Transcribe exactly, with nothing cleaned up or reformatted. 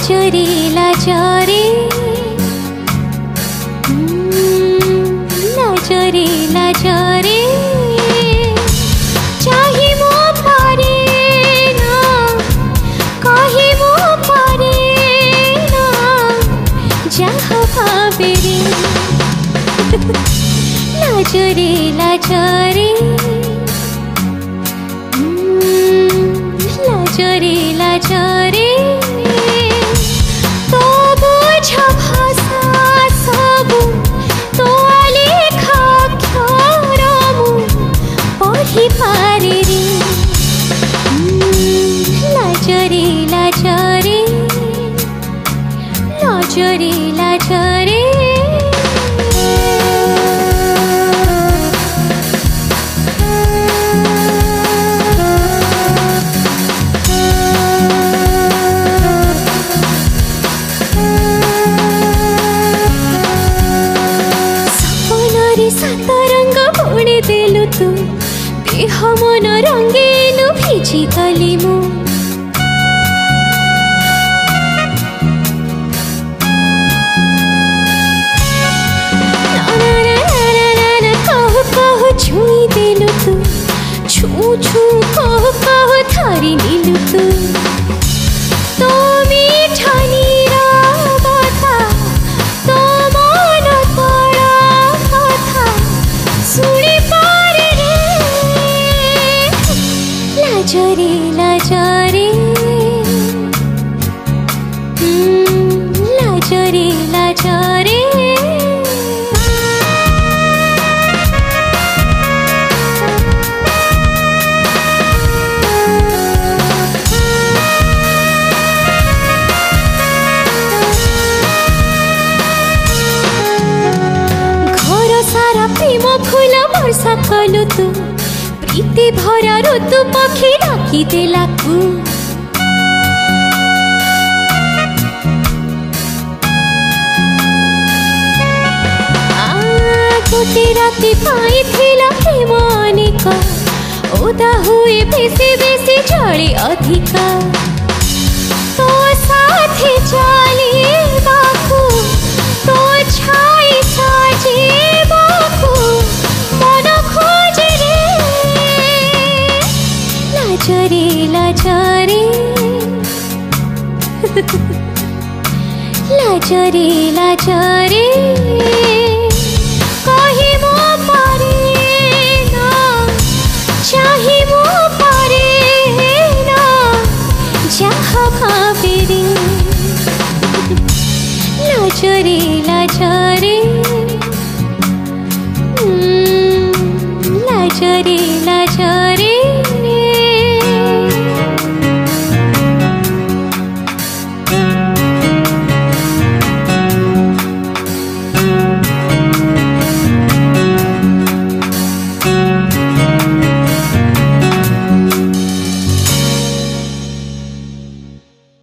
लाजरे लाजरे लाजरे लाजरे चाहे मो पारे ना कहे मो पारे ना जहाँ भावे रे लाजरे लाजरे लाजरे लाजरे तो बुझ भाषा सबु तो लेखा क्षरमु पढ़ी पारे रे लाजरे लाजरे लाजरे लाजरे सात रंग बुणी देलु तू देह मन रंगीलु भिजी गली मु कहु कहु छुई देलु तू छू छू कहु कहु धरी नीलु तू तो मीठा नीरा कथा तो मन तोड़ा कथा सुनी पारे रे लाजरे लाजरे लाजरे लाजरे प्रेम फूल वर्षा कलु तू प्रीति भरा ऋतु पक्षी डाकी देलाकू गोटे राति पाई थिला प्रेम अनेक ओदा हुए बेसी बेसी जड़े अधिका तो साथे चली बाकू तो छाई साजे मन खोजे रे लाजरे लाजरे लाजरे लाजरे कहे मो पारे ना चाहे मो पारे ना जहाँ भावे रे लाजरे लाजरे लाजरे